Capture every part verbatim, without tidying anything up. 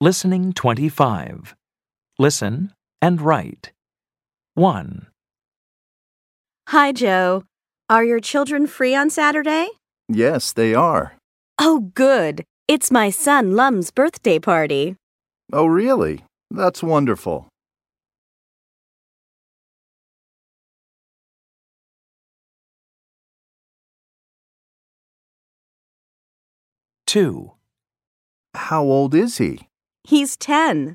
Listening twenty-five. Listen and write. one. Hi, Joe. Are your children free on Saturday? Yes, they are. Oh, good. It's my son Lum's birthday party. Oh, really? That's wonderful. two. How old is he? He's ten.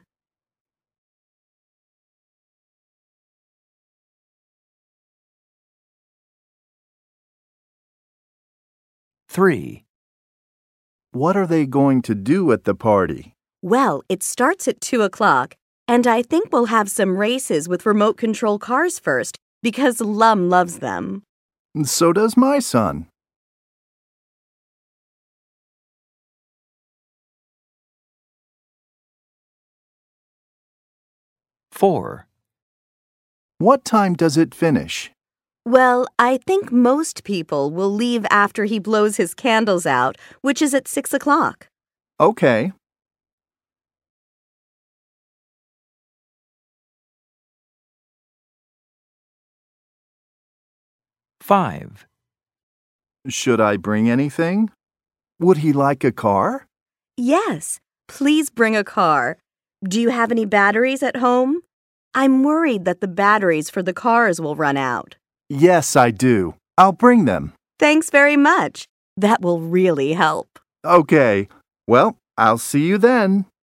three. What are they going to do at the party? Well, it starts at two o'clock, and I think we'll have some races with remote control cars first because Lum loves them. So does my son. four. What time does it finish? Well, I think most people will leave after he blows his candles out, which is at six o'clock. Okay. five. Should I bring anything? Would he like a car? Yes, please bring a car. Do you have any batteries at home? I'm worried that the batteries for the cars will run out. Yes, I do. I'll bring them. Thanks very much. That will really help. Okay. Well, I'll see you then.